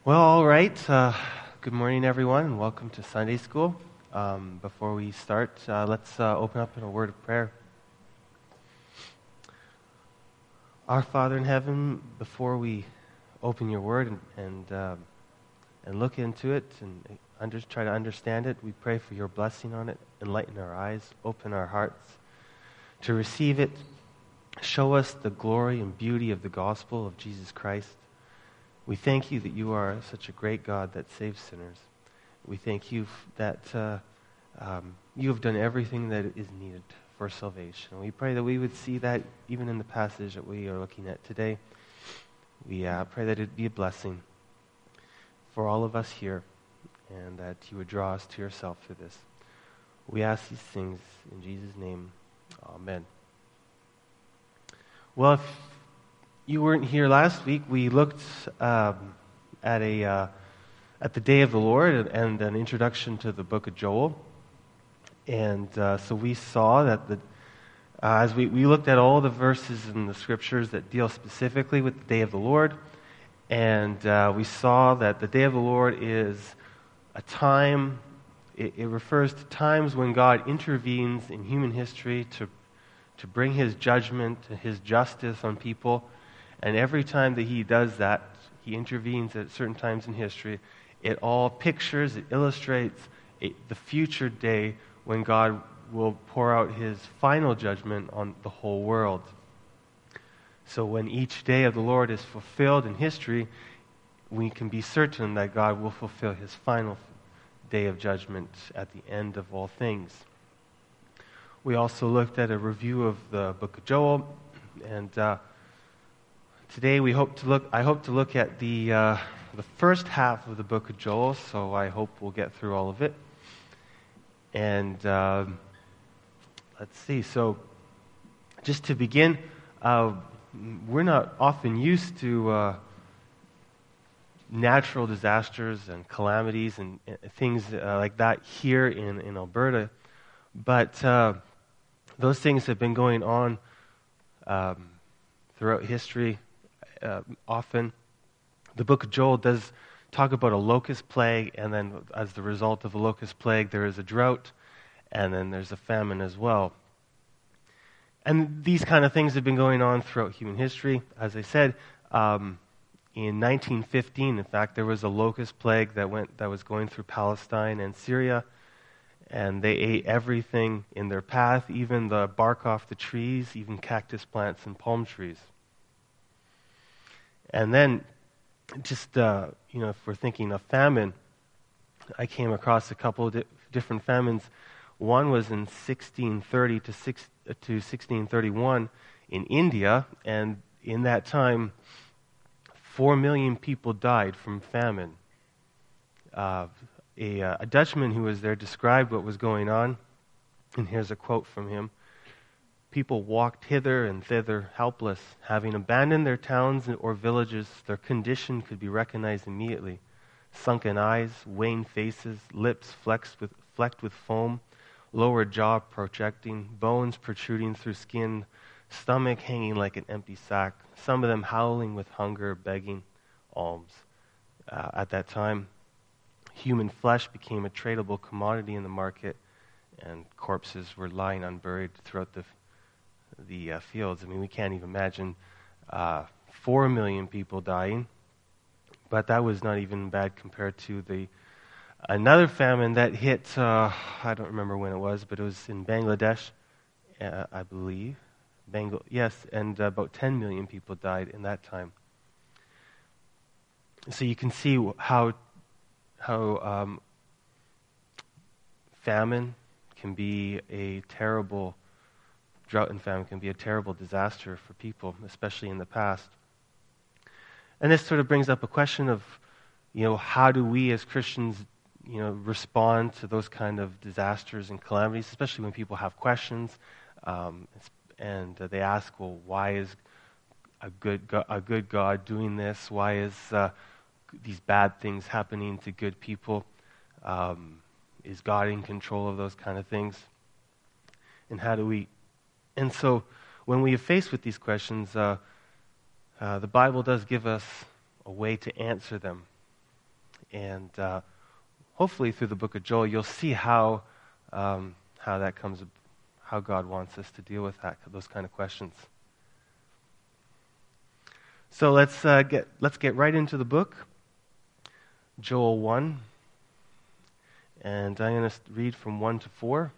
Well, all right. Good morning, everyone, and welcome to Sunday School. Before we start, let's open up in a word of prayer. Our Father in heaven, before we open your word and look into it and try to understand it, we pray for your blessing on it, enlighten our eyes, open our hearts to receive it, show us the glory and beauty of the gospel of Jesus Christ. We thank you that you are such a great God that saves sinners. We thank you that you have done everything that is needed for salvation. We pray that we would see that even in the passage that we are looking at today. We pray that it be a blessing for all of us here and that you would draw us to yourself through this. We ask these things in Jesus' name. Amen. Well, if you weren't here last week, we looked at the Day of the Lord and an introduction to the book of Joel. And so we saw that as we looked at all the verses in the scriptures that deal specifically with the Day of the Lord, and we saw that the Day of the Lord is a time, it refers to times when God intervenes in human history to bring his judgment, his justice on people. And every time that he does that, he intervenes at certain times in history, it all pictures, it illustrates the future day when God will pour out his final judgment on the whole world. So when each day of the Lord is fulfilled in history, we can be certain that God will fulfill his final day of judgment at the end of all things. We also looked at a review of the book of Joel, and today I hope to look at the first half of the book of Joel, so I hope we'll get through all of it. And let's see. So just to begin, we're not often used to natural disasters and calamities and things like that here in Alberta, but those things have been going on throughout history. Often, the book of Joel does talk about a locust plague, and then as the result of a locust plague, there is a drought, and then there's a famine as well. And these kind of things have been going on throughout human history. As I said, in 1915, in fact, there was a locust plague that was going through Palestine and Syria, and they ate everything in their path, even the bark off the trees, even cactus plants and palm trees. And then, just, if we're thinking of famine, I came across a couple of different famines. One was in 1630 to 1631 in India, and in that time, 4 million people died from famine. A Dutchman who was there described what was going on, and here's a quote from him. People walked hither and thither, helpless. Having abandoned their towns or villages, their condition could be recognized immediately. Sunken eyes, wan faces, lips flecked with foam, lower jaw projecting, bones protruding through skin, stomach hanging like an empty sack, some of them howling with hunger, begging alms. At that time, human flesh became a tradable commodity in the market, and corpses were lying unburied throughout the fields. I mean, we can't even imagine 4 million people dying, but that was not even bad compared to another famine that hit, I don't remember when it was, but it was in Bangladesh, I believe. Yes, and about 10 million people died in that time. So you can see how famine can be a terrible drought and famine can be a terrible disaster for people, especially in the past. And this sort of brings up a question of, how do we as Christians, respond to those kind of disasters and calamities, especially when people have questions, and they ask, well, why is a good God doing this? Why is these bad things happening to good people? Is God in control of those kind of things? And how do we... And so when we are faced with these questions, the Bible does give us a way to answer them. And hopefully through the book of Joel, you'll see how that comes, how God wants us to deal with those kind of questions. So let's get right into the book, Joel 1, and I'm going to read from 1 to 4.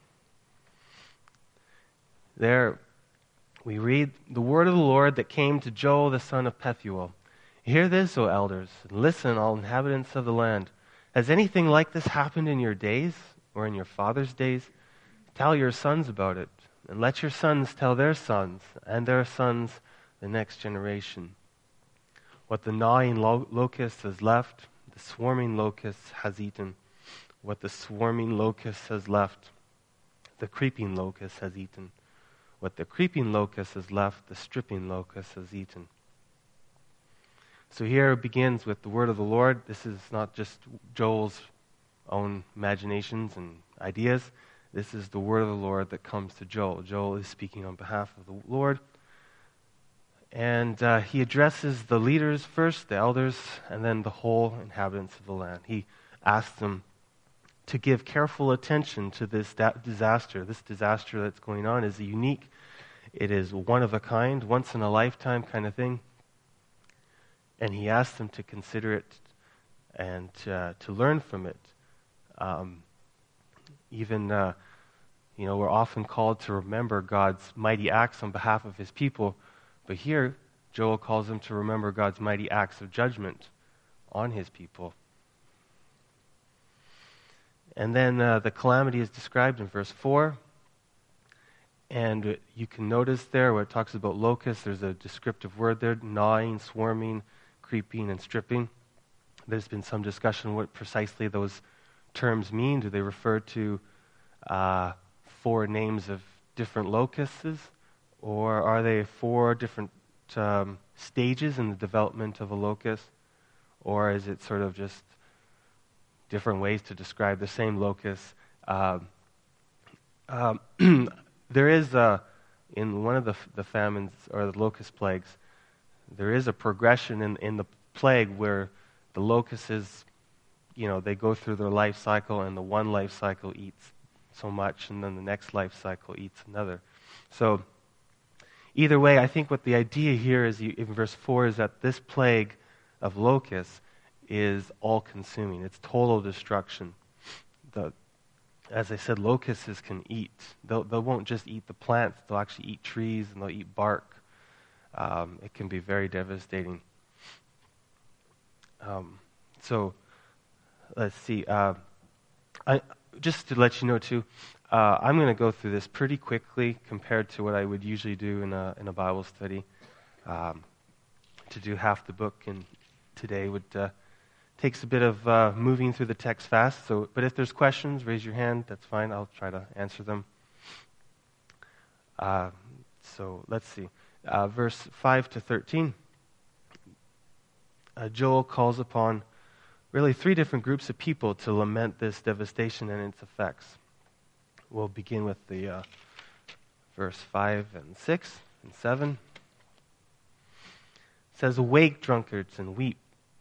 There we read, "The word of the Lord that came to Joel the son of Pethuel. Hear this, O elders, and listen, all inhabitants of the land. Has anything like this happened in your days, or in your father's days? Tell your sons about it, and let your sons tell their sons, and their sons the next generation. What the gnawing locust has left, the swarming locust has eaten. What the swarming locust has left, the creeping locust has eaten. What the creeping locust has left, the stripping locust has eaten." So here it begins with the word of the Lord. This is not just Joel's own imaginations and ideas. This is the word of the Lord that comes to Joel. Joel is speaking on behalf of the Lord. And he addresses the leaders first, the elders, and then the whole inhabitants of the land. He asks them to give careful attention to this disaster. This disaster that's going on is unique. It is one of a kind, once in a lifetime kind of thing. And he asks them to consider it and to learn from it. We're often called to remember God's mighty acts on behalf of his people. But here, Joel calls them to remember God's mighty acts of judgment on his people. And then the calamity is described in verse 4. And you can notice there where it talks about locusts, there's a descriptive word there, gnawing, swarming, creeping, and stripping. There's been some discussion what precisely those terms mean. Do they refer to 4 names of different locusts? Or are they 4 different stages in the development of a locust? Or is it sort of just different ways to describe the same locust? There is, in one of the famines, or the locust plagues, there is a progression in the plague where the locusts, they go through their life cycle, and the one life cycle eats so much, and then the next life cycle eats another. So either way, I think what the idea here is, in verse 4, is that this plague of locusts is all-consuming. It's total destruction. As I said, locusts can eat. They won't just eat the plants. They'll actually eat trees, and they'll eat bark. It can be very devastating. So let's see. Just to let you know, too, I'm going to go through this pretty quickly compared to what I would usually do in a Bible study. To do half the book and today takes a bit of moving through the text fast. But if there's questions, raise your hand. That's fine. I'll try to answer them. So let's see. Verse 5 to 13. Joel calls upon really 3 different groups of people to lament this devastation and its effects. We'll begin with the verse 5 and 6 and 7. It says, "Awake, drunkards, and weep.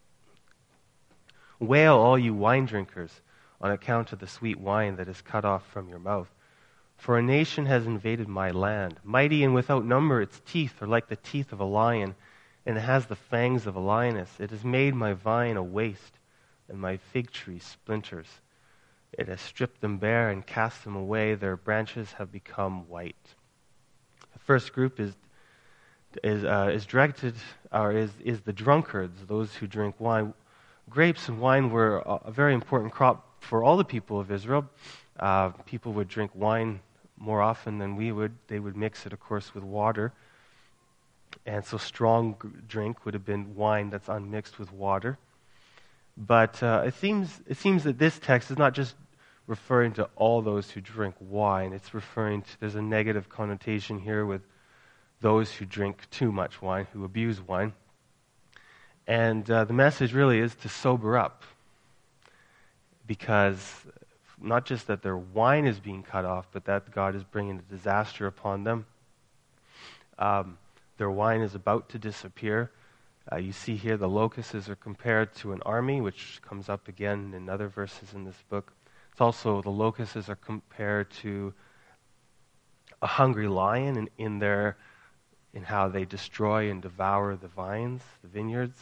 Wail, all you wine drinkers, on account of the sweet wine that is cut off from your mouth. For a nation has invaded my land. Mighty and without number, its teeth are like the teeth of a lion, and it has the fangs of a lioness. It has made my vine a waste, and my fig tree splinters. It has stripped them bare and cast them away. Their branches have become white." The first group is directed, or is the drunkards, those who drink wine. Grapes and wine were a very important crop for all the people of Israel. People would drink wine more often than we would. They would mix it, of course, with water. And so strong drink would have been wine that's unmixed with water. But it seems that this text is not just referring to all those who drink wine. It's referring to, there's a negative connotation here with those who drink too much wine, who abuse wine. And the message really is to sober up, because not just that their wine is being cut off, but that God is bringing a disaster upon them. Their wine is about to disappear. You see here the locusts are compared to an army, which comes up again in other verses in this book. It's also the locusts are compared to a hungry lion in how they destroy and devour the vines, the vineyards.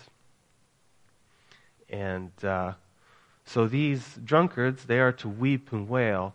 And so these drunkards, they are to weep and wail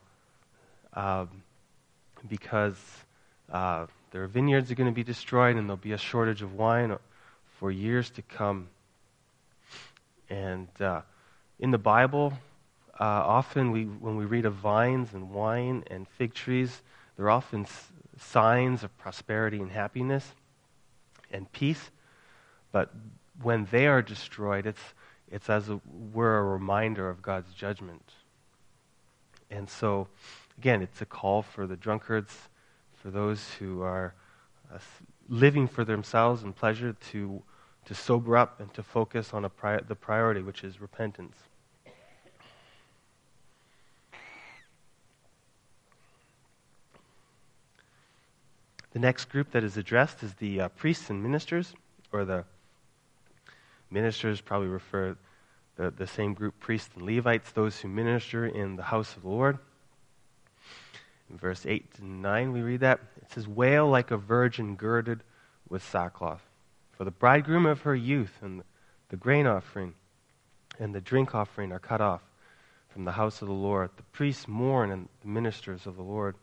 because their vineyards are going to be destroyed and there'll be a shortage of wine for years to come. And in the Bible, often when we read of vines and wine and fig trees, they're often signs of prosperity and happiness and peace. But when they are destroyed, it's as we're a reminder of God's judgment. And so, again, it's a call for the drunkards, for those who are living for themselves and pleasure, to sober up and to focus on the priority, which is repentance. The next group that is addressed is the priests and ministers, or the ministers probably refer the same group, priests and Levites, those who minister in the house of the Lord. In verse 8 and 9 we read that. It says, "Wail like a virgin girded with sackcloth, for the bridegroom of her youth and the grain offering and the drink offering are cut off from the house of the Lord. The priests mourn and the ministers of the Lord."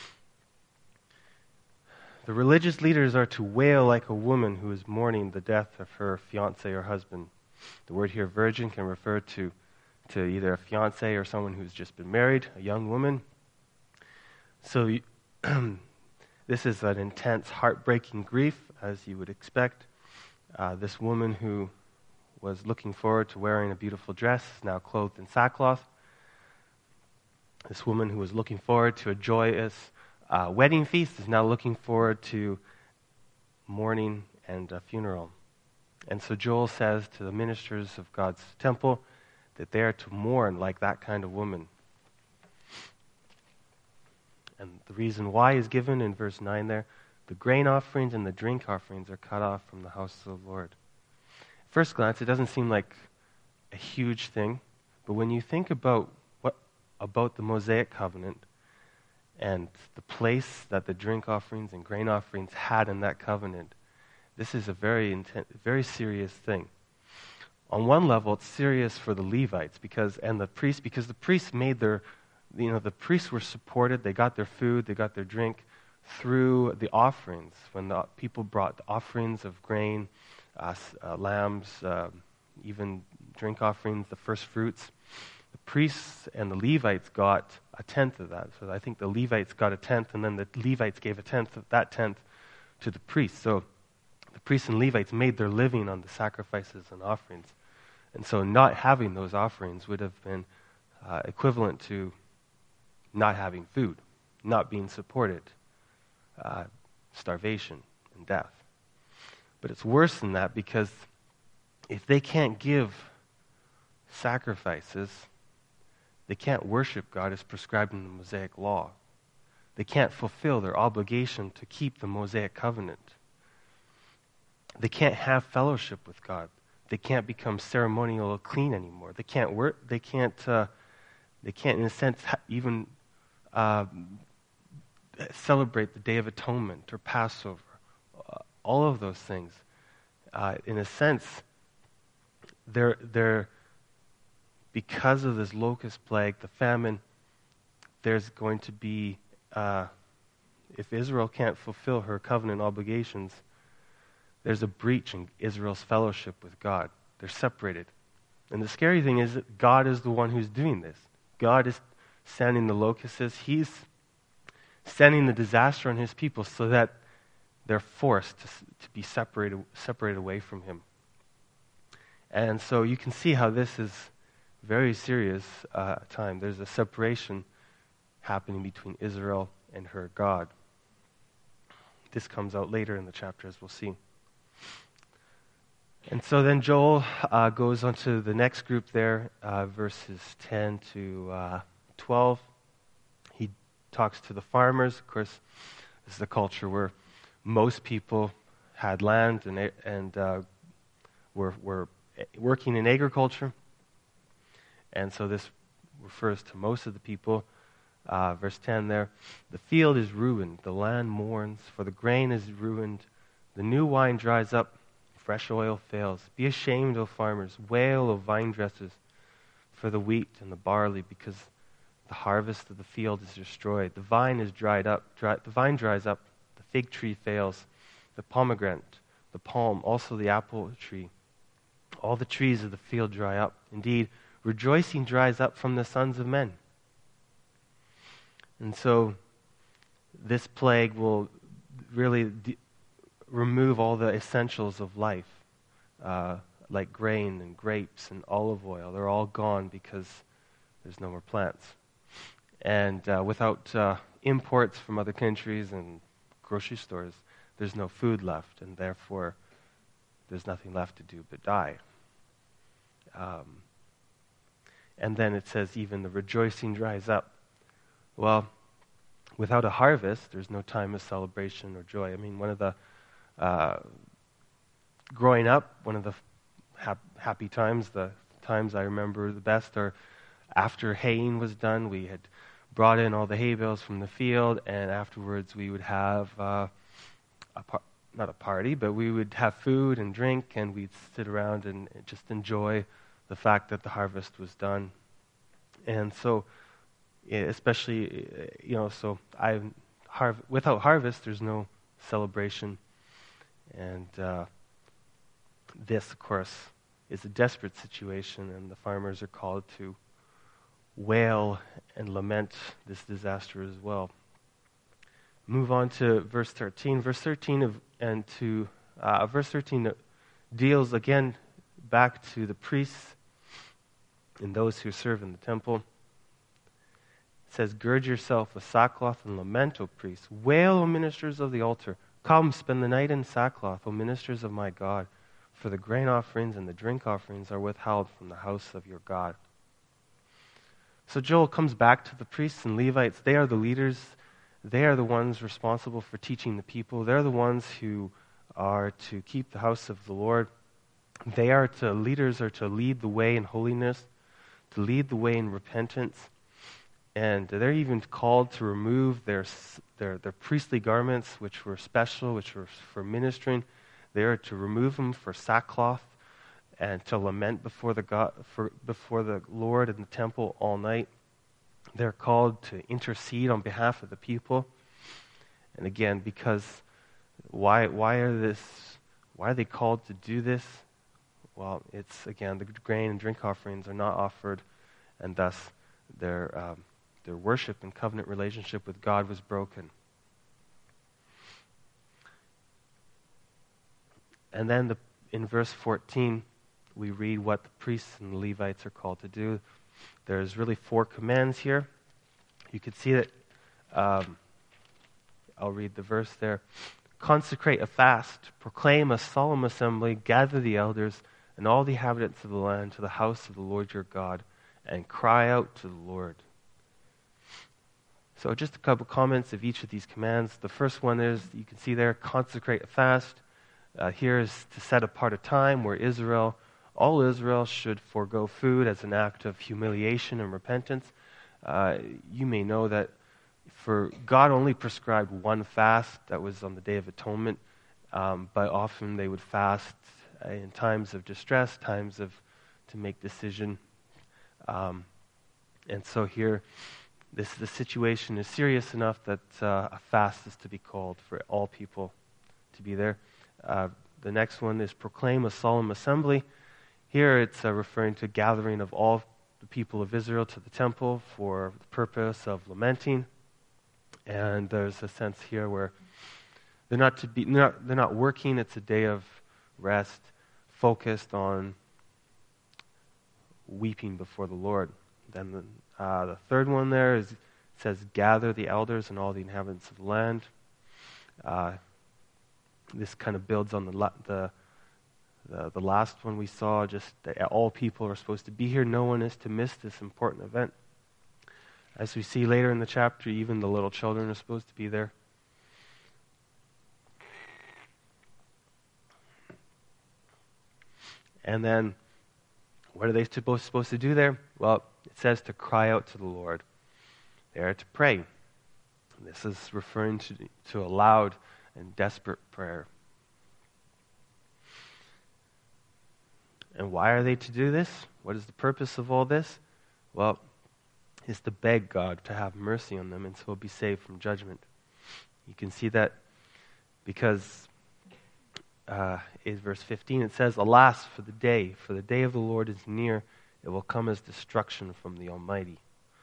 The religious leaders are to wail like a woman who is mourning the death of her fiancé or husband. The word here, virgin, can refer to either a fiancé or someone who's just been married, a young woman. So this is an intense, heartbreaking grief, as you would expect. This woman who was looking forward to wearing a beautiful dress is now clothed in sackcloth. This woman who was looking forward to a joyous wedding feast is now looking forward to mourning and a funeral. And so Joel says to the ministers of God's temple that they are to mourn like that kind of woman. And the reason why is given in verse 9 there. The grain offerings and the drink offerings are cut off from the house of the Lord. At first glance, it doesn't seem like a huge thing, but when you think about the Mosaic covenant and the place that the drink offerings and grain offerings had in that covenant, this is a very serious thing. On one level, it's serious for the Levites because the priests made the priests were supported. They got their food, they got their drink through the offerings. When the people brought the offerings of grain, lambs, even drink offerings, the first fruits, the priests and the Levites got a tenth of that. So I think the Levites got a tenth, and then the Levites gave a tenth of that tenth to the priests. So the priests and Levites made their living on the sacrifices and offerings. And so not having those offerings would have been equivalent to not having food, not being supported, starvation and death. But it's worse than that, because if they can't give sacrifices, they can't worship God as prescribed in the Mosaic law. They can't fulfill their obligation to keep the Mosaic covenant. They can't have fellowship with God. They can't become ceremonially clean anymore. They can't work. They can't, in a sense, even celebrate the Day of Atonement or Passover. All of those things, in a sense, they're because of this locust plague, the famine. There's going to be, if Israel can't fulfill her covenant obligations, there's a breach in Israel's fellowship with God. They're separated. And the scary thing is that God is the one who's doing this. God is sending the locusts. He's sending the disaster on his people so that they're forced to be separated away from him. And so you can see how this is very serious time. There's a separation happening between Israel and her God. This comes out later in the chapter, as we'll see. And so then Joel goes on to the next group there, verses 10 to 12. He talks to the farmers. Of course, this is a culture where most people had land and were working in agriculture. And so this refers to most of the people. Verse 10 there, the field is ruined, the land mourns, for the grain is ruined, the new wine dries up, fresh oil fails. Be ashamed, O farmers, wail, O vine dressers, for the wheat and the barley, because the harvest of the field is destroyed. The vine is dried up, the vine dries up, the fig tree fails, the pomegranate, the palm, also the apple tree. All the trees of the field dry up. Indeed, rejoicing dries up from the sons of men. And so this plague will really remove all the essentials of life, like grain and grapes and olive oil. They're all gone because there's no more plants. And without imports from other countries and grocery stores, there's no food left, and therefore there's nothing left to do but die. And then it says even the rejoicing dries up. Well, without a harvest, there's no time of celebration or joy. I mean, one of the, growing up, one of the happy times, the times I remember the best are after haying was done. We had brought in all the hay bales from the field, and afterwards we would have, not a party, but we would have food and drink, and we'd sit around and just enjoy the fact that the harvest was done. And so, especially, so without harvest, there's no celebration. And this, of course, is a desperate situation, and the farmers are called to wail and lament this disaster as well. Move on to verse 13. Verse 13 deals again back to the priests and those who serve in the temple. It says, gird yourself with sackcloth and lament, O priests. Wail, O ministers of the altar. Come, spend the night in sackcloth, O ministers of my God. For the grain offerings and the drink offerings are withheld from the house of your God. So Joel comes back to the priests and Levites. They are the leaders. They are the ones responsible for teaching the people. They're the ones who are to keep the house of the Lord. Leaders are to lead the way in holiness, to lead the way in repentance. And they're even called to remove their priestly garments, which were special, which were for ministering. They are to remove them for sackcloth and to lament before the Lord in the temple all night. They're called to intercede on behalf of the people. And again, because why are they called to do this? Well, it's again the grain and drink offerings are not offered, and thus their worship and covenant relationship with God was broken. And then in verse 14, we read what the priests and the Levites are called to do. There's really 4 commands here. You can see that. I'll read the verse there. Consecrate a fast, proclaim a solemn assembly, gather the elders and all the inhabitants of the land to the house of the Lord your God, and cry out to the Lord. So just a couple comments of each of these commands. The first one is, you can see there, consecrate a fast. Here is to set apart a time where all Israel should forego food as an act of humiliation and repentance. You may know that for God only prescribed one fast, that was on the Day of Atonement, but often they would fast in times of distress, to make decision. And so here, the situation is serious enough that a fast is to be called for all people to be there. The next one is proclaim a solemn assembly. Here it's referring to gathering of all the people of Israel to the temple for the purpose of lamenting. And there's a sense here where they're not working. It's a day of rest, focused on weeping before the Lord. Then the third one there says, gather the elders and all the inhabitants of the land. This kind of builds on the last one we saw, just that all people are supposed to be here. No one is to miss this important event. As we see later in the chapter, even the little children are supposed to be there. And then, what are they supposed to do there? Well, it says to cry out to the Lord. They are to pray. This is referring to a loud and desperate prayer. And why are they to do this? What is the purpose of all this? Well, it's to beg God to have mercy on them and so be saved from judgment. You can see that because in verse 15 it says, "Alas, for the day of the Lord is near. It will come as destruction from the Almighty."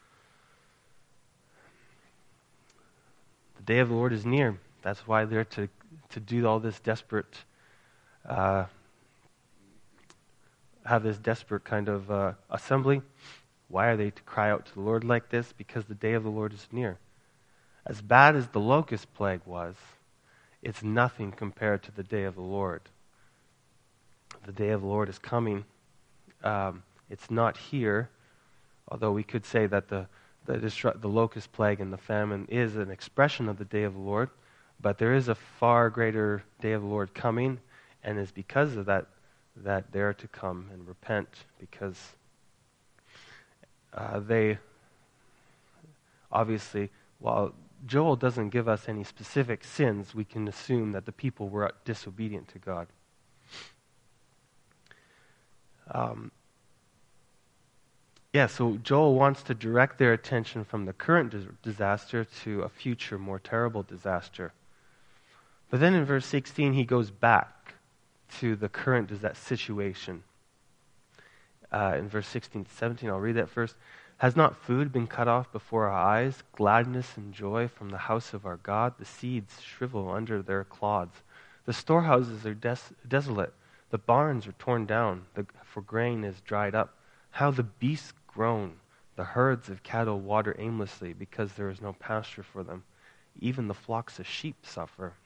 The day of the Lord is near. That's why they're to do all this desperate, have this desperate kind of assembly. Why are they to cry out to the Lord like this? Because the day of the Lord is near. As bad as the locust plague was, it's nothing compared to the day of the Lord. The day of the Lord is coming. It's not here, although we could say that the locust plague and the famine is an expression of the day of the Lord, but there is a far greater day of the Lord coming, and it's because of that they are to come and repent, because they obviously, while Joel doesn't give us any specific sins, we can assume that the people were disobedient to God. So Joel wants to direct their attention from the current disaster to a future, more terrible disaster. But then in verse 16, he goes back to the current situation. In verse 16 to 17, I'll read that first. "Has not food been cut off before our eyes, gladness and joy from the house of our God? The seeds shrivel under their clods. The storehouses are desolate. The barns are torn down, for grain is dried up. How the beasts groan. The herds of cattle water aimlessly, because there is no pasture for them. Even the flocks of sheep suffer."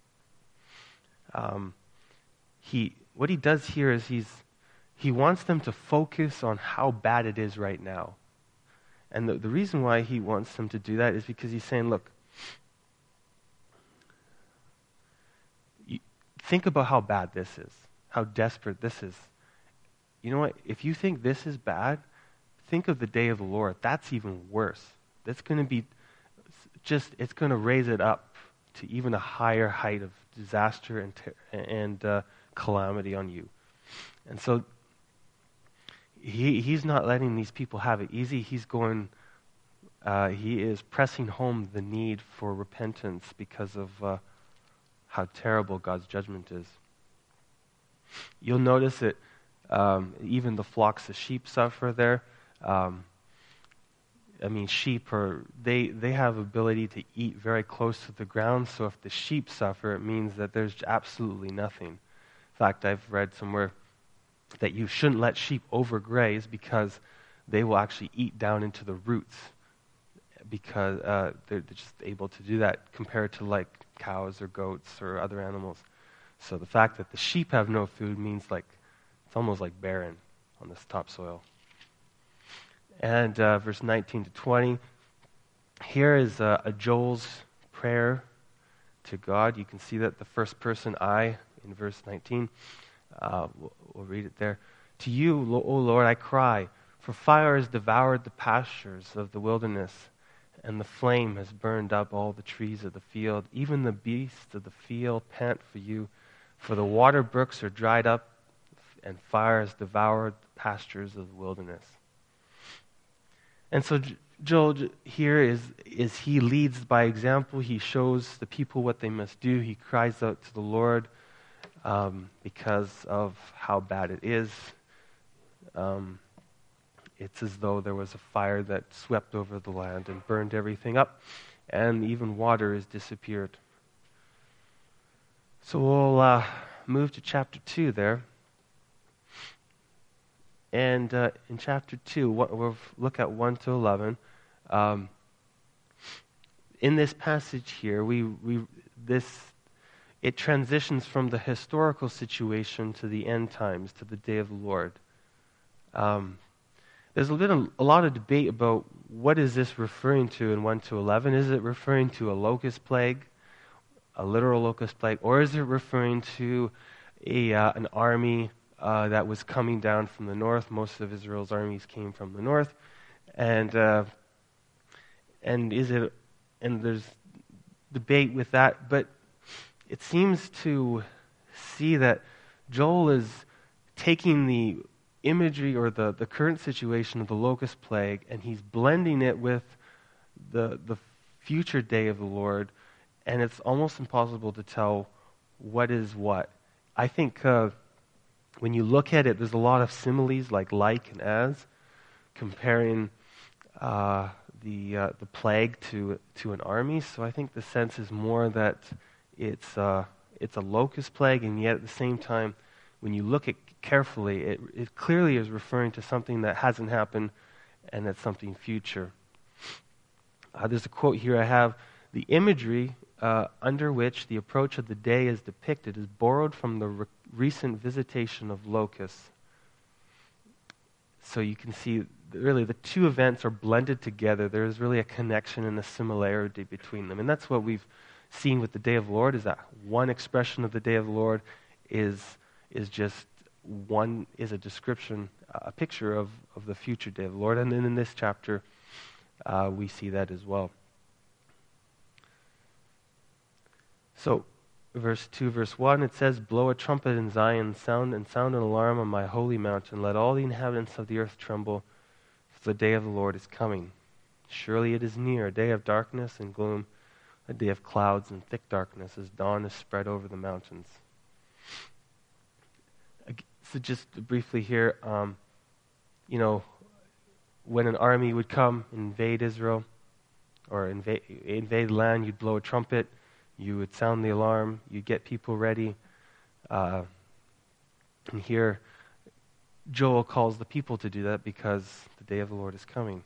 What he does here is he wants them to focus on how bad it is right now. And the reason why he wants them to do that is because he's saying, look, think about how bad this is, how desperate this is. You know what? If you think this is bad, think of the day of the Lord. That's even worse. That's going to be it's going to raise it up to even a higher height of disaster and calamity on you. And so he's not letting these people have it easy. He is pressing home the need for repentance because of how terrible God's judgment is. You'll notice that even the flocks of sheep suffer there. Sheep they have ability to eat very close to the ground, so if the sheep suffer, it means that there's absolutely nothing. In fact, I've read somewhere that you shouldn't let sheep overgraze because they will actually eat down into the roots, because they're just able to do that compared to like cows or goats or other animals. So the fact that the sheep have no food means it's almost like barren on this topsoil. And verse 19 to 20, here is a Joel's prayer to God. You can see that the first person I in verse 19. We'll read it there. "To you, O Lord, I cry, for fire has devoured the pastures of the wilderness, and the flame has burned up all the trees of the field. Even the beasts of the field pant for you, for the water brooks are dried up, and fire has devoured the pastures of the wilderness." And so Joel here is he leads by example. He shows the people what they must do. He cries out to the Lord because of how bad it is. It's as though there was a fire that swept over the land and burned everything up, and even water has disappeared. So we'll move to chapter 2 there. And in chapter 2, we'll look at 1 to 11. In this passage here, it transitions from the historical situation to the end times, to the day of the Lord. There's a lot of debate about what is this referring to in 1 to 11. Is it referring to a locust plague, a literal locust plague, or is it referring to an army that was coming down from the north. Most of Israel's armies came from the north, and there's debate with that, but it seems to see that Joel is taking the imagery or the current situation of the locust plague, and he's blending it with the future day of the Lord, and it's almost impossible to tell what is what. I think when you look at it, there's a lot of similes like and as, comparing the plague to an army. So I think the sense is more that it's a locust plague, and yet at the same time, when you look at it carefully, it clearly is referring to something that hasn't happened, and that's something future. There's a quote here I have: "The imagery under which the approach of the day is depicted is borrowed from the recent visitation of locusts." So you can see really the two events are blended together. There is really a connection and a similarity between them. And that's what we've seen with the Day of the Lord, is that one expression of the Day of the Lord is just one, is a description, a picture of the future Day of the Lord. And then in this chapter, we see that as well. So, verse 2, verse 1, it says, "Blow a trumpet in Zion, sound an alarm on my holy mountain. Let all the inhabitants of the earth tremble, for the day of the Lord is coming. Surely it is near, a day of darkness and gloom, a day of clouds and thick darkness, as dawn is spread over the mountains." So just briefly here, when an army would come, invade Israel, or invade land, you'd blow a trumpet, you would sound the alarm, you'd get people ready. And here, Joel calls the people to do that because the day of the Lord is coming.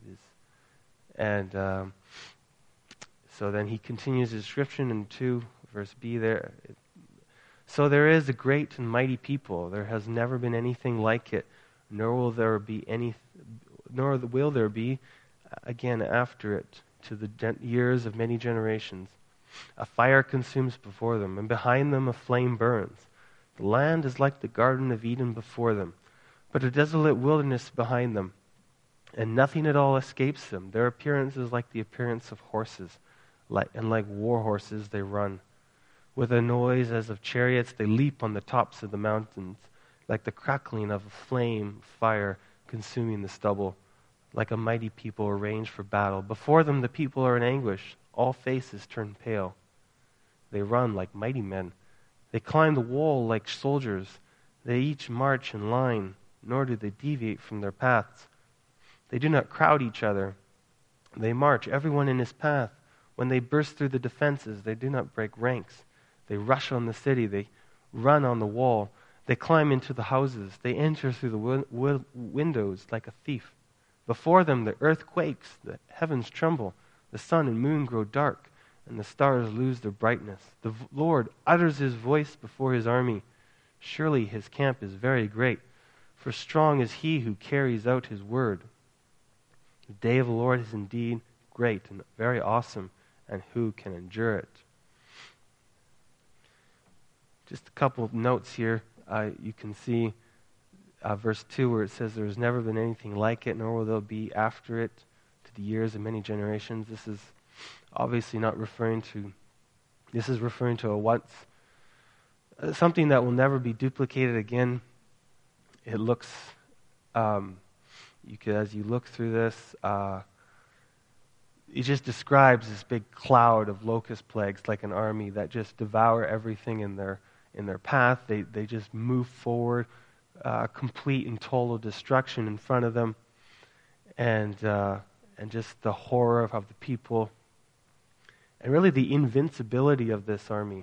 And so then he continues his description in 2, verse B there. "So there is a great and mighty people. There has never been anything like it, nor will there be again after it, to the years of many generations. A fire consumes before them, and behind them a flame burns. The land is like the Garden of Eden before them, but a desolate wilderness behind them, and nothing at all escapes them. Their appearance is like the appearance of horses, and like war horses they run. With a noise as of chariots they leap on the tops of the mountains, like the crackling of a flame fire consuming the stubble, like a mighty people arranged for battle. Before them the people are in anguish, all faces turn pale. They run like mighty men. They climb the wall like soldiers. They each march in line, nor do they deviate from their paths. They do not crowd each other. They march, everyone in his path. When they burst through the defenses, they do not break ranks. They rush on the city. They run on the wall. They climb into the houses. They enter through the windows like a thief. Before them the earth quakes, the heavens tremble, the sun and moon grow dark, and the stars lose their brightness. The Lord utters his voice before his army. Surely his camp is very great, for strong is he who carries out his word. The day of the Lord is indeed great and very awesome, and who can endure it?" Just a couple of notes here. You can see verse 2 where it says, "There has never been anything like it, nor will there be after it, to the years of many generations." This is obviously not referring to, this is referring to a once, something that will never be duplicated again. It looks, as you look through this, it just describes this big cloud of locust plagues like an army that just devour everything in their path. They just move forward, complete and total destruction in front of them, and just the horror of the people, and really the invincibility of this army.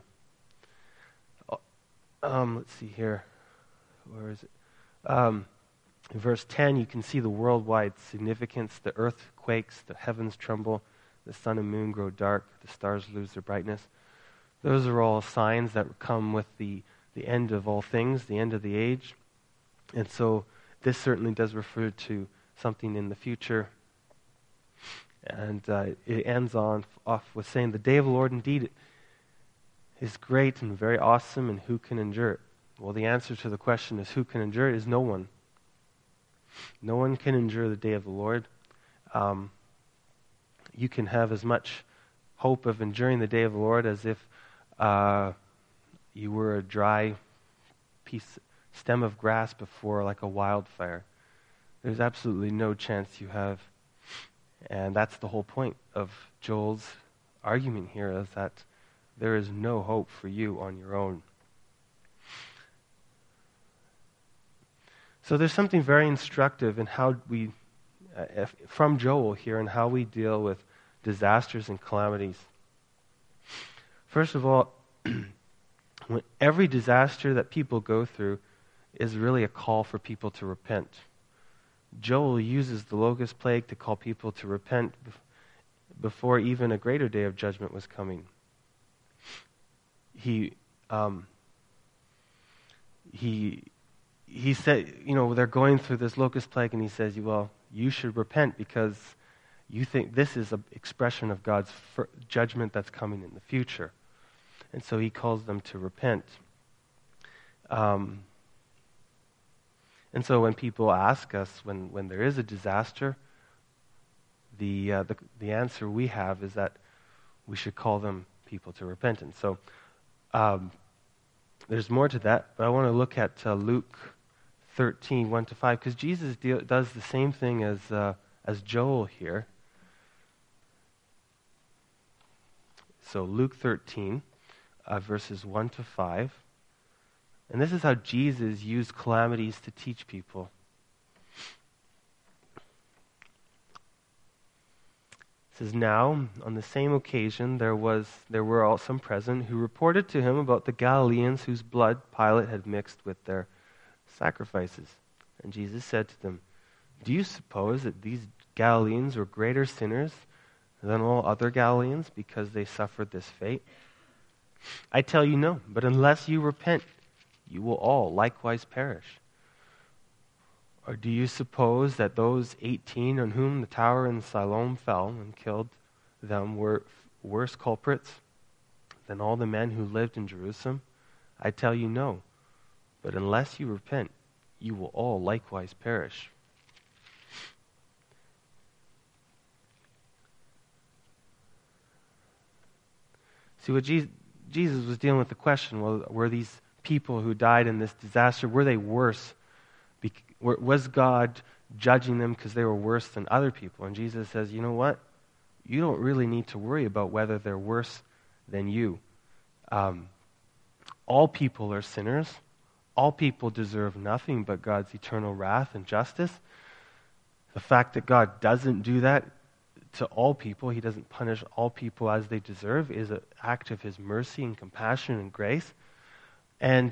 Let's see here. Where is it? In verse 10, you can see the worldwide significance. The earth quakes, the heavens tremble, the sun and moon grow dark, the stars lose their brightness. Those are all signs that come with the end of all things, the end of the age. And so this certainly does refer to something in the future. And it ends off with saying, "The day of the Lord indeed is great and very awesome, and who can endure it?" Well, the answer to the question is who can endure it is no one. No one can endure the day of the Lord. You can have as much hope of enduring the day of the Lord as if you were a dry stem of grass before like a wildfire. There's absolutely no chance you have. And that's the whole point of Joel's argument here, is that there is no hope for you on your own. So there's something very instructive in how we, from Joel here, in how we deal with disasters and calamities. First of all, every disaster that people go through is really a call for people to repent. Joel uses the locust plague to call people to repent before even a greater day of judgment was coming. He said, they're going through this locust plague, and he says, well, you should repent because you think this is an expression of God's judgment that's coming in the future. And so he calls them to repent. And so when people ask us, when there is a disaster, the answer we have is that we should call them people to repentance. So there's more to that, but I want to look at Luke 13, 1-5, because Jesus does the same thing as Joel here. So Luke 13, verses 1-5. And this is how Jesus used calamities to teach people. It says, now, on the same occasion, there were all some present who reported to him about the Galileans whose blood Pilate had mixed with their sacrifices. And Jesus said to them, do you suppose that these Galileans were greater sinners than all other Galileans because they suffered this fate? I tell you no, but unless you repent, you will all likewise perish. Or do you suppose that those 18 on whom the tower in Siloam fell and killed them were worse culprits than all the men who lived in Jerusalem? I tell you no, but unless you repent, you will all likewise perish. See, what Jesus was dealing with the question, well, were these people who died in this disaster, were they worse? Was God judging them because they were worse than other people? And Jesus says, you know what? You don't really need to worry about whether they're worse than you. All people are sinners. All people deserve nothing but God's eternal wrath and justice. The fact that God doesn't do that to all people, he doesn't punish all people as they deserve, is an act of his mercy and compassion and grace. And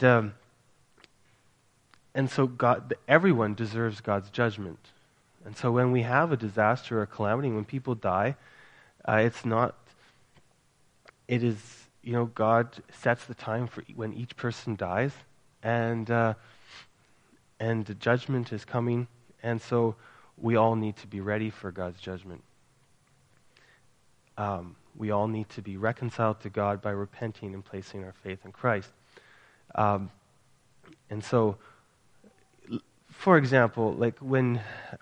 so everyone deserves God's judgment. And so when we have a disaster or a calamity, when people die, it is, God sets the time for when each person dies, and the judgment is coming, and so we all need to be ready for God's judgment. We all need to be reconciled to God by repenting and placing our faith in Christ. And so, for example, like when,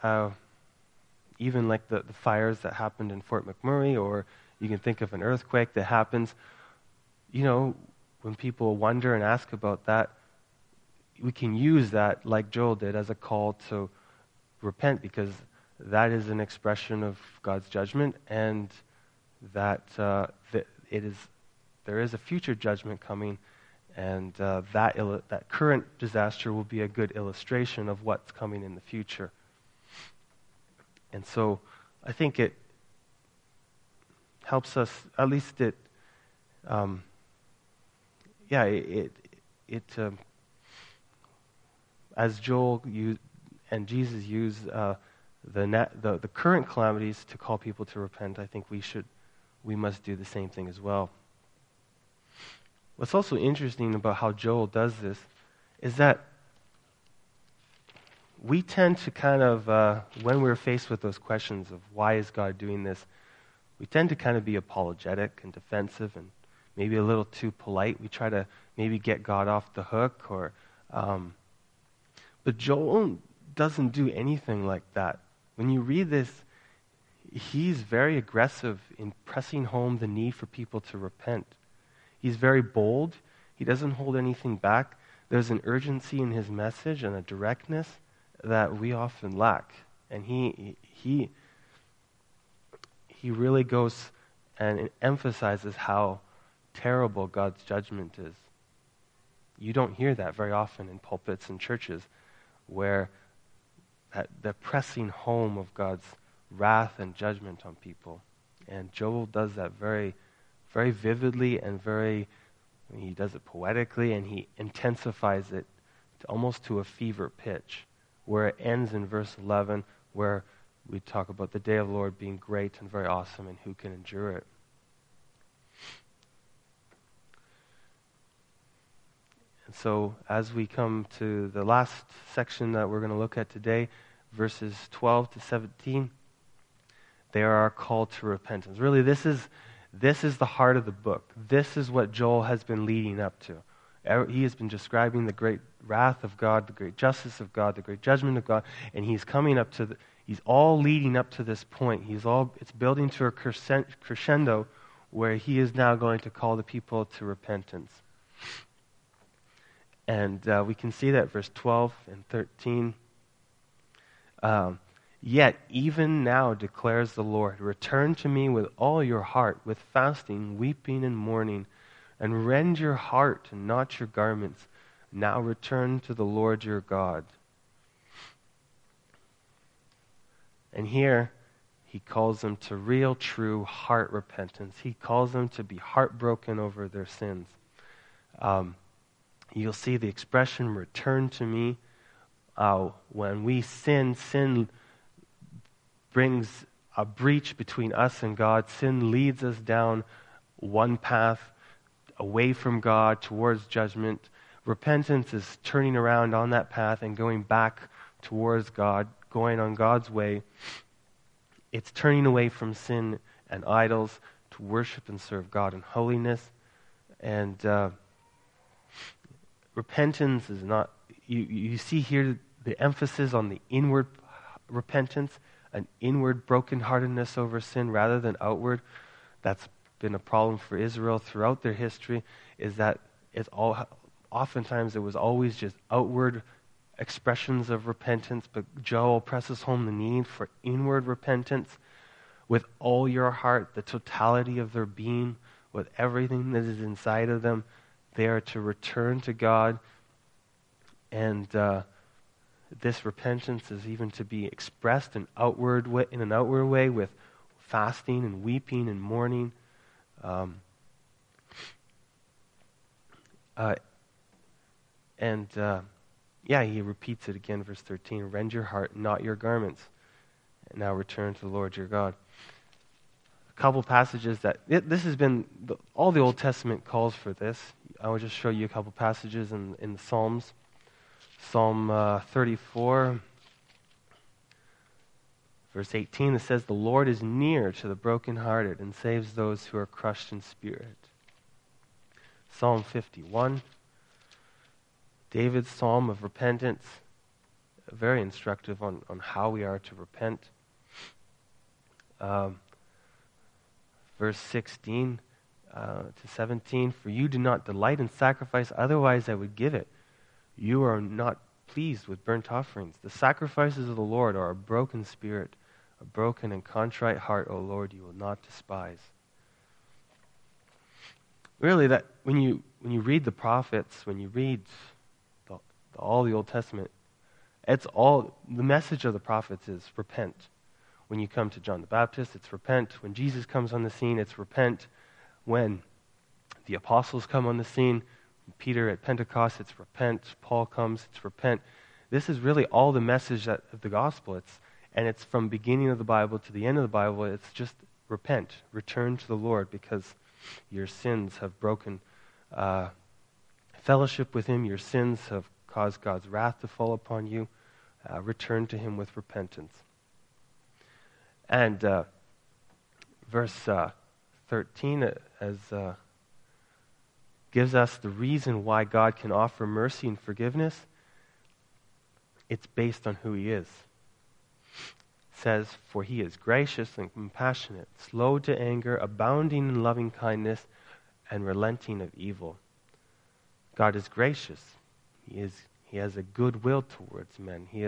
even like the fires that happened in Fort McMurray, or you can think of an earthquake that happens, when people wonder and ask about that, we can use that, like Joel did, as a call to repent, because that is an expression of God's judgment, and that there is a future judgment coming, and that current disaster will be a good illustration of what's coming in the future. And so I think it helps us, at least as Joel used and Jesus used the current calamities to call people to repent, I think we must do the same thing as well. What's also interesting about how Joel does this is that we tend to kind of, when we're faced with those questions of why is God doing this, we tend to kind of be apologetic and defensive and maybe a little too polite. We try to maybe get God off the hook, or But Joel doesn't do anything like that. When you read this, he's very aggressive in pressing home the need for people to repent. He's very bold. He doesn't hold anything back. There's an urgency in his message and a directness that we often lack. And he really goes and emphasizes how terrible God's judgment is. You don't hear that very often in pulpits and churches, where the pressing home of God's wrath and judgment on people. And Joel does that very, very vividly, and he does it poetically, and he intensifies it almost to a fever pitch, where it ends in verse 11, where we talk about the day of the Lord being great and very awesome, and who can endure it. And so as we come to the last section that we're going to look at today, verses 12 to 17, they are our call to repentance. Really, this is the heart of the book. This is what Joel has been leading up to. He has been describing the great wrath of God, the great justice of God, the great judgment of God, and he's coming up to he's all leading up to this point. It's building to a crescendo where he is now going to call the people to repentance. And we can see that verse 12 and 13. Yet even now declares the Lord, return to me with all your heart, with fasting, weeping, and mourning, and rend your heart and not your garments. Now return to the Lord your God. And here he calls them to real, true heart repentance. He calls them to be heartbroken over their sins. You'll see the expression, return to me. When we sin brings a breach between us and God. Sin leads us down one path away from God towards judgment. Repentance is turning around on that path and going back towards God, going on God's way. It's turning away from sin and idols to worship and serve God in holiness. And repentance is not, you see here the emphasis on the inward repentance, an inward brokenheartedness over sin rather than outward. That's been a problem for Israel throughout their history, is that oftentimes it was always just outward expressions of repentance, but Joel presses home the need for inward repentance with all your heart, the totality of their being, with everything that is inside of them. They are to return to God, and this repentance is even to be expressed in an outward way with fasting and weeping and mourning. He repeats it again, verse 13, rend your heart, not your garments, and now return to the Lord your God. A couple passages this has been, all the Old Testament calls for this. I will just show you a couple passages in the Psalms. Psalm 34, verse 18, it says, the Lord is near to the brokenhearted and saves those who are crushed in spirit. Psalm 51, David's psalm of repentance, very instructive on how we are to repent. Verse 16 to 17, for you do not delight in sacrifice, otherwise I would give it. You are not pleased with burnt offerings. The sacrifices of the Lord are a broken spirit, a broken and contrite heart, O Lord, you will not despise. Really, that when you read the prophets, when you read all the Old Testament, it's all, the message of the prophets is repent. When you come to John the Baptist, it's repent. When Jesus comes on the scene, it's repent. When the apostles come on the scene, Peter at Pentecost, it's repent. Paul comes, it's repent. This is really all the message of the gospel. It's from beginning of the Bible to the end of the Bible. It's just repent, return to the Lord, because your sins have broken fellowship with Him. Your sins have caused God's wrath to fall upon you. Return to Him with repentance. And verse 13, as gives us the reason why God can offer mercy and forgiveness. It's based on who he is. It says, for he is gracious and compassionate, slow to anger, abounding in loving kindness, and relenting of evil. God is gracious. He has a good will towards men. He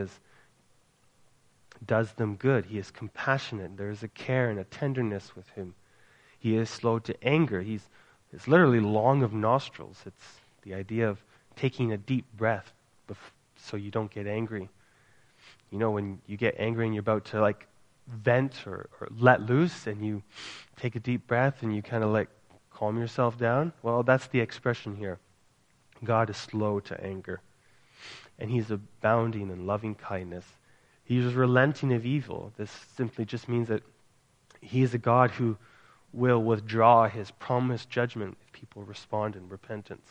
does them good. He is compassionate. There is a care and a tenderness with him. He is slow to anger. It's literally long of nostrils. It's the idea of taking a deep breath so you don't get angry. You know, when you get angry and you're about to vent or let loose, and you take a deep breath and you kind of calm yourself down. Well, that's the expression here. God is slow to anger, and he's abounding in loving kindness. He is relenting of evil. This simply just means that he is a God who will withdraw his promised judgment if people respond in repentance.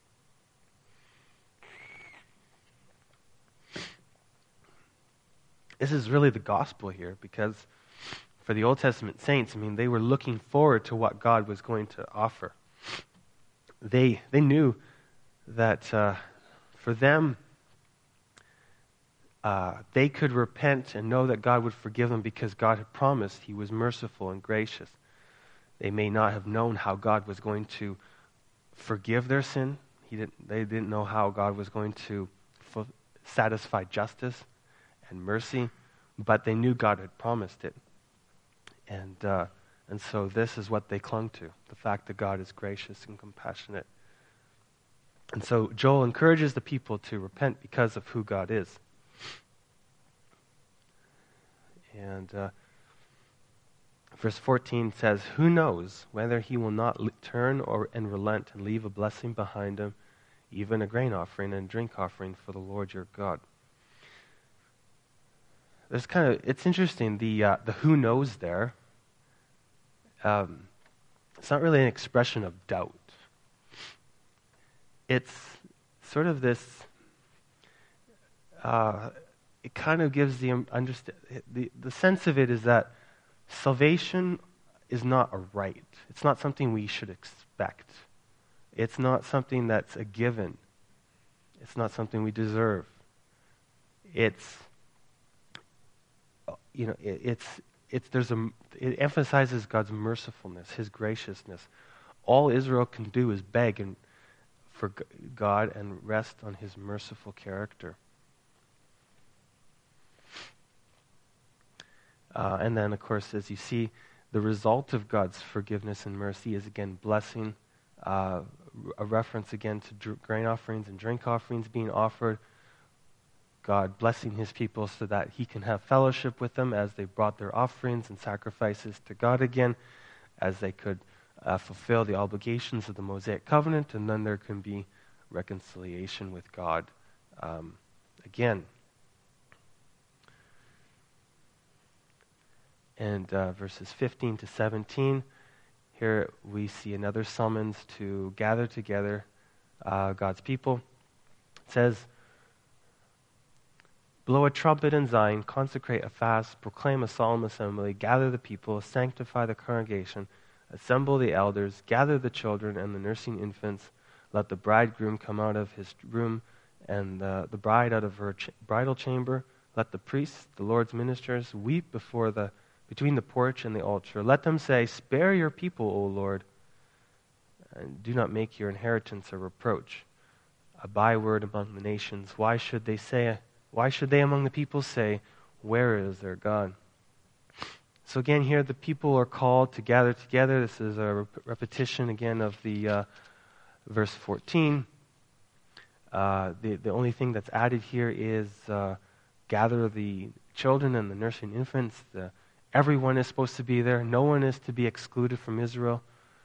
This is really the gospel here, because for the Old Testament saints, they were looking forward to what God was going to offer. They knew that for them, they could repent and know that God would forgive them because God had promised he was merciful and gracious. They may not have known how God was going to forgive their sin. They didn't know how God was going to satisfy justice and mercy, but they knew God had promised it. And so this is what they clung to, the fact that God is gracious and compassionate. And so Joel encourages the people to repent because of who God is. And verse 14 says, who knows whether he will not turn and relent and leave a blessing behind him, even a grain offering and drink offering for the Lord your God. It's interesting, the who knows there. It's not really an expression of doubt. It's sort of this, it kind of gives the sense of it is that salvation is not a right. It's not something we should expect. It's not something that's a given. It's not something we deserve. It emphasizes God's mercifulness, his graciousness. All Israel can do is beg for God and rest on his merciful character. And then, of course, as you see, the result of God's forgiveness and mercy is, again, blessing, a reference, again, to grain offerings and drink offerings being offered, God blessing his people so that he can have fellowship with them as they brought their offerings and sacrifices to God again, as they could fulfill the obligations of the Mosaic covenant, and then there can be reconciliation with God again. And verses 15 to 17, here we see another summons to gather together God's people. It says, blow a trumpet in Zion, consecrate a fast, proclaim a solemn assembly, gather the people, sanctify the congregation, assemble the elders, gather the children and the nursing infants, let the bridegroom come out of his room and the bride out of her bridal chamber, let the priests, the Lord's ministers, weep between the porch and the altar. Let them say, spare your people, O Lord, and do not make your inheritance a reproach, a byword among the nations. Why should they among the people say, where is their God? So again, here the people are called to gather together. This is a repetition again of the verse 14. The only thing that's added here is gather the children and the nursing infants. Everyone is supposed to be there. No one is to be excluded from Israel.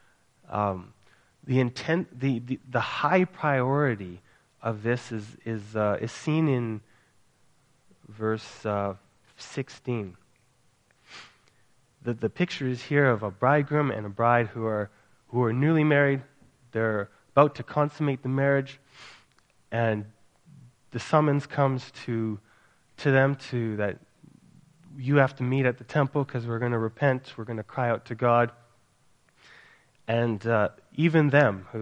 The high priority of this is seen in verse 16. The picture is here of a bridegroom and a bride who are newly married. They're about to consummate the marriage, and the summons comes to them that you have to meet at the temple because we're going to repent. We're going to cry out to God. And even them, who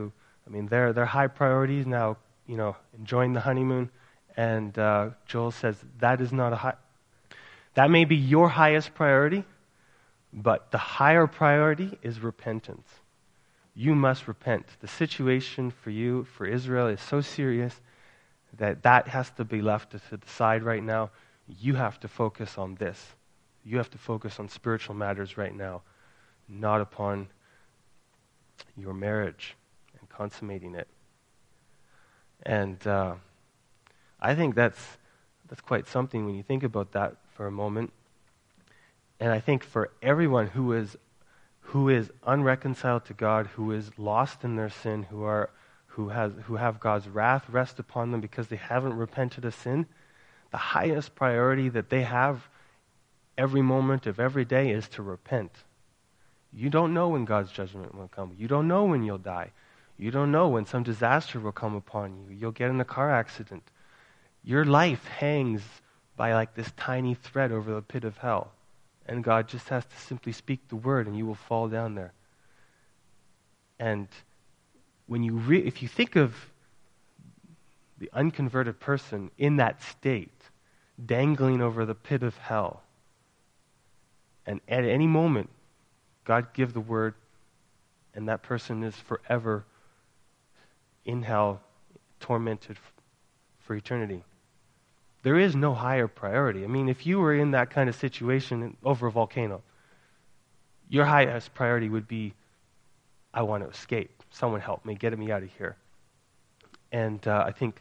I mean, their high priorities now, enjoying the honeymoon. And Joel says that is not a high. That may be your highest priority, but the higher priority is repentance. You must repent. The situation for you, for Israel, is so serious that has to be left to the side right now. You have to focus on this. You have to focus on spiritual matters right now, not upon your marriage and consummating it. And I think that's quite something when you think about that for a moment. And I think for everyone who is unreconciled to God, who is lost in their sin, who have God's wrath rest upon them because they haven't repented of sin, the highest priority that they have every moment of every day is to repent. You don't know when God's judgment will come. You don't know when you'll die. You don't know when some disaster will come upon you. You'll get in a car accident. Your life hangs by like this tiny thread over the pit of hell. And God just has to simply speak the word and you will fall down there. And when if you think of the unconverted person in that state, dangling over the pit of hell, and at any moment, God give the word, and that person is forever in hell, tormented for eternity. There is no higher priority. I mean, if you were in that kind of situation over a volcano, your highest priority would be, I want to escape. Someone help me, get me out of here. And I think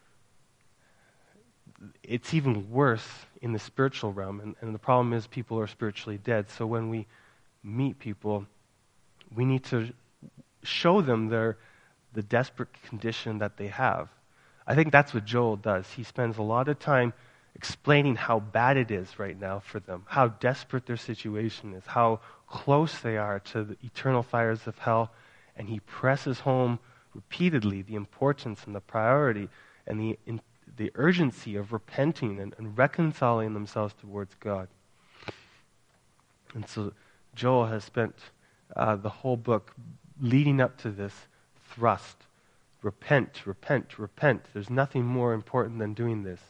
it's even worse in the spiritual realm. And the problem is people are spiritually dead. So when we meet people, we need to show them the desperate condition that they have. I think that's what Joel does. He spends a lot of time explaining how bad it is right now for them, how desperate their situation is, how close they are to the eternal fires of hell, and he presses home repeatedly the importance and the priority and the urgency of repenting and reconciling themselves towards God. And so Joel has spent the whole book leading up to this thrust. Repent, repent, repent. There's nothing more important than doing this.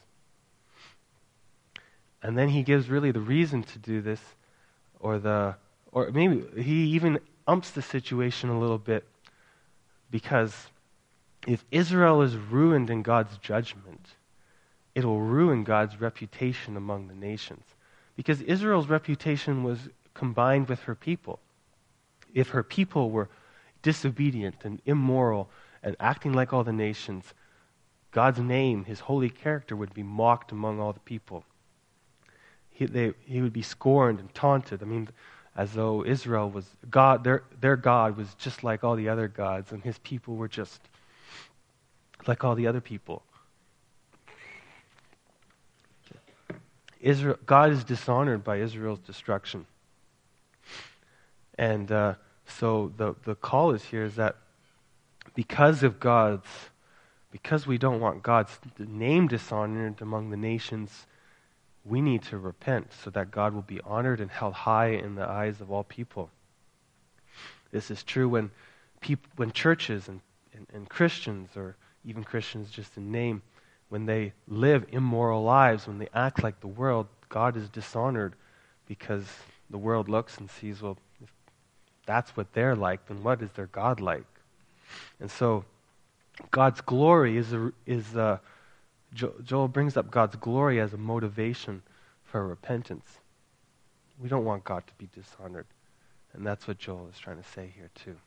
And then he gives really the reason to do this, or maybe he even umps the situation a little bit, because if Israel is ruined in God's judgment, it will ruin God's reputation among the nations. Because Israel's reputation was combined with her people. If her people were disobedient and immoral and acting like all the nations, God's name, his holy character, would be mocked among all the people. He would be scorned and taunted. I mean, as though Israel was God, their God was just like all the other gods, and his people were just like all the other people. God is dishonored by Israel's destruction. And so the call is here is that because we don't want God's name dishonored among the nations, we need to repent so that God will be honored and held high in the eyes of all people. This is true when churches and Christians, or even Christians just in name, when they live immoral lives, when they act like the world, God is dishonored, because the world looks and sees, well, if that's what they're like, then what is their God like? And so God's glory Joel brings up God's glory as a motivation for repentance. We don't want God to be dishonored. And that's what Joel is trying to say here too.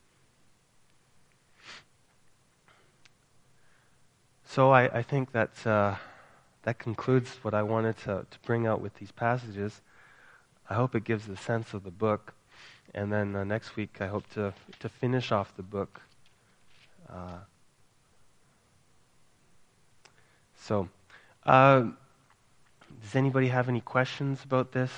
So I think that concludes what I wanted to bring out with these passages. I hope it gives a sense of the book. And then next week I hope to finish off the book. Does anybody have any questions about this?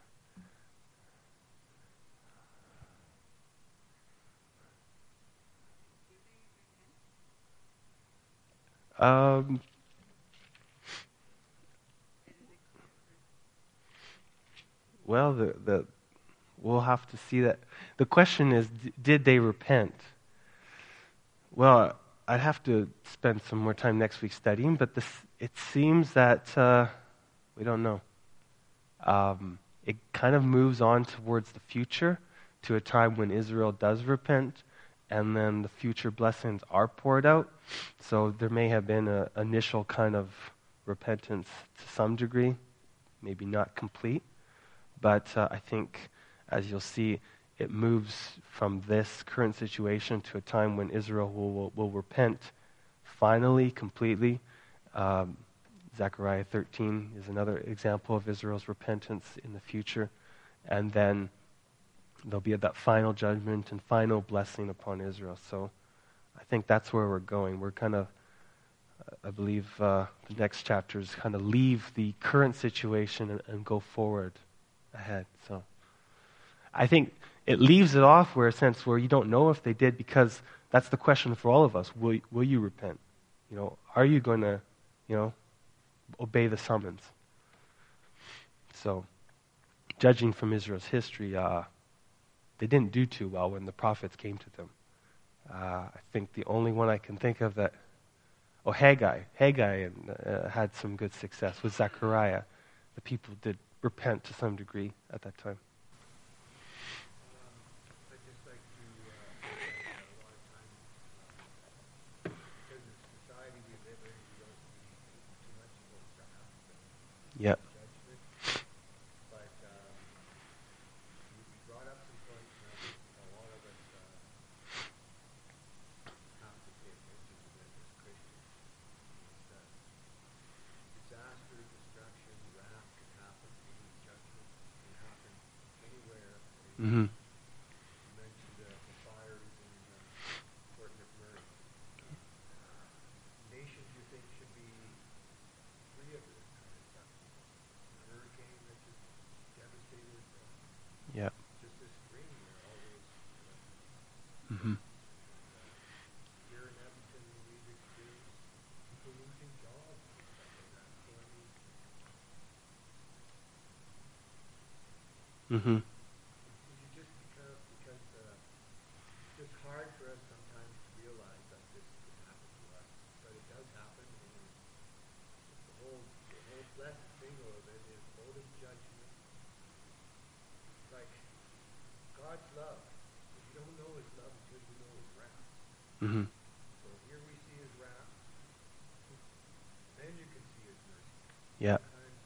Well, we'll have to see that. The question is, did they repent? Well, I'd have to spend some more time next week studying, but it seems that we don't know. It kind of moves on towards the future, to a time when Israel does repent, and then the future blessings are poured out. So there may have been an initial kind of repentance to some degree, maybe not complete, but I think, as you'll see, it moves from this current situation to a time when Israel will repent finally, completely. Zechariah 13 is another example of Israel's repentance in the future. And then there'll be that final judgment and final blessing upon Israel. So I think that's where we're going. We're kind of, I believe, the next chapters kind of leave the current situation and go forward ahead. So I think it leaves it off where a sense where you don't know if they did, because that's the question for all of us. Will you repent? Are you going to, obey the summons? So, judging from Israel's history, they didn't do too well when the prophets came to them. I think the only one I can think of that, Haggai had some good success. With Zechariah, the people did repent to some degree at that time. I'd just like to a lot of times, because of the society we live in, we don't see too much about wrath and Yep. judgment. But you brought up some points that a lot of us have to pay attention to them as Christians. Disaster, destruction, wrath can happen, any judgment can happen anywhere. Mm-hmm. You mentioned the fires in Fort McMurray. Nations you think should be free of this kind of stuff. A hurricane that just devastated Yep. just this spring there, all those Mm-hmm. here in Edmonton we've experienced people losing jobs and stuff like that. So I mean, Mm-hmm. you just because it's just hard for us sometimes to realize that this can happen to us, but it does happen. And the whole blessed thing of it is mode of judgment. Like God's love. If you don't know His love until you know His wrath. Mm-hmm. So here we see His wrath. Then you can see His mercy. Yeah. Sometimes,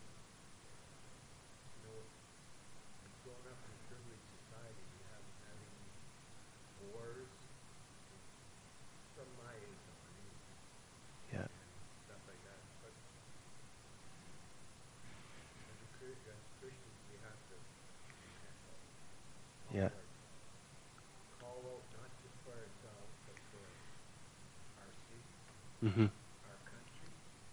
we've grown up in a privileged society. We haven't had any wars from my age on, anyway, Yeah. and stuff like that. But as Christians, we have to Yeah. call out not just for ourselves, but for our city, Mm-hmm. our country.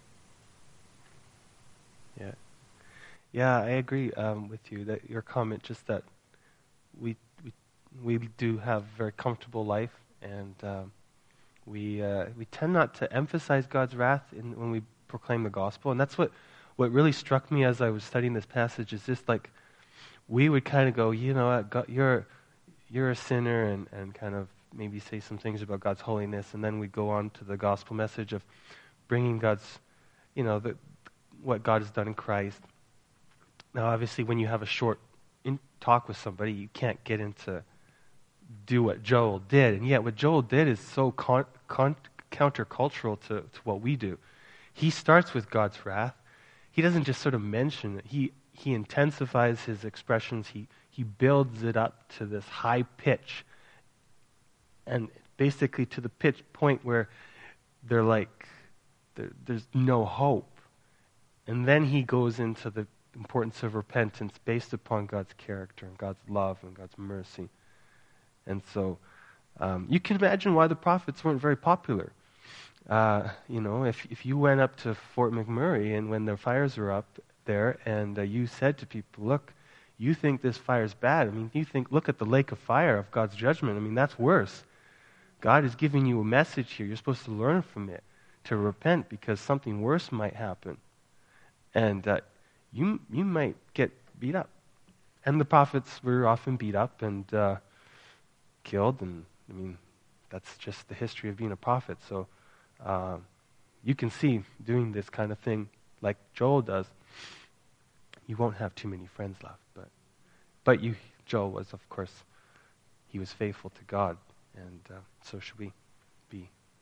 Yeah. Yeah, I agree with you that your comment, just that we do have a very comfortable life, and we tend not to emphasize God's wrath when we proclaim the gospel, and that's what really struck me as I was studying this passage is just like we would kind of go, God, you're a sinner, and kind of maybe say some things about God's holiness, and then we go on to the gospel message of bringing God's, what God has done in Christ. Now, obviously, when you have a short talk with somebody, you can't get into do what Joel did, and yet what Joel did is so countercultural to what we do. He starts with God's wrath. He doesn't just sort of mention it. He intensifies his expressions. He builds it up to this high pitch, and basically to the pitch point where they're like, there's no hope. And then he goes into the importance of repentance based upon God's character and God's love and God's mercy. And so you can imagine why the prophets weren't very popular. If you went up to Fort McMurray and when the fires were up there and you said to people, look, you think this fire's bad. I mean, look at the lake of fire of God's judgment. I mean, that's worse. God is giving you a message here. You're supposed to learn from it, to repent because something worse might happen. And you might get beat up. And the prophets were often beat up and killed, and that's just the history of being a prophet. So you can see doing this kind of thing like Joel does, you won't have too many friends left. But Joel was, of course, he was faithful to God, and so should we be.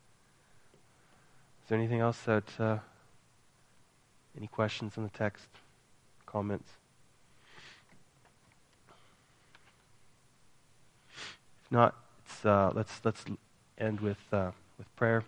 Is there anything else that, any questions on the text, comments? If not, let's end with prayer.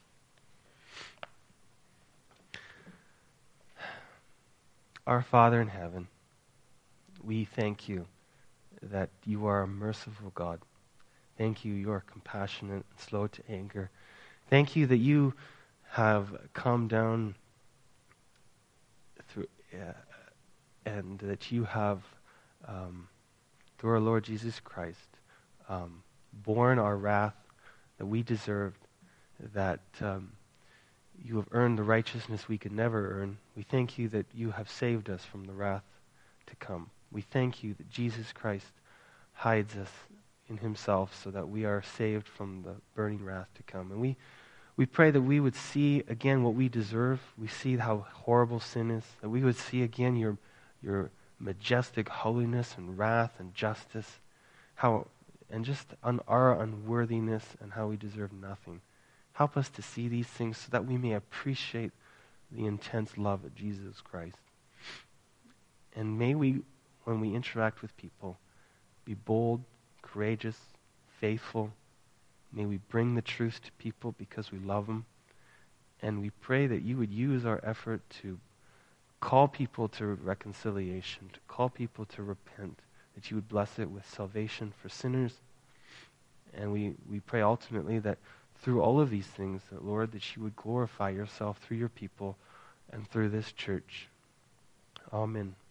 Our Father in heaven, we thank you that you are a merciful God. Thank you, you are compassionate and slow to anger. Thank you that you have come down through, and that you have, through our Lord Jesus Christ, borne our wrath that we deserved, that you have earned the righteousness we could never earn. We thank you that you have saved us from the wrath to come. We thank you that Jesus Christ hides us in himself so that we are saved from the burning wrath to come. And we pray that we would see again what we deserve. We see how horrible sin is. That we would see again your majestic holiness and wrath and justice. And just on our unworthiness and how we deserve nothing. Help us to see these things so that we may appreciate the intense love of Jesus Christ. And may we, when we interact with people, be bold, courageous, faithful. May we bring the truth to people because we love them. And we pray that you would use our effort to call people to reconciliation, to call people to repent, that you would bless it with salvation for sinners. And we pray ultimately that through all of these things, that Lord, that you would glorify yourself through your people and through this church. Amen.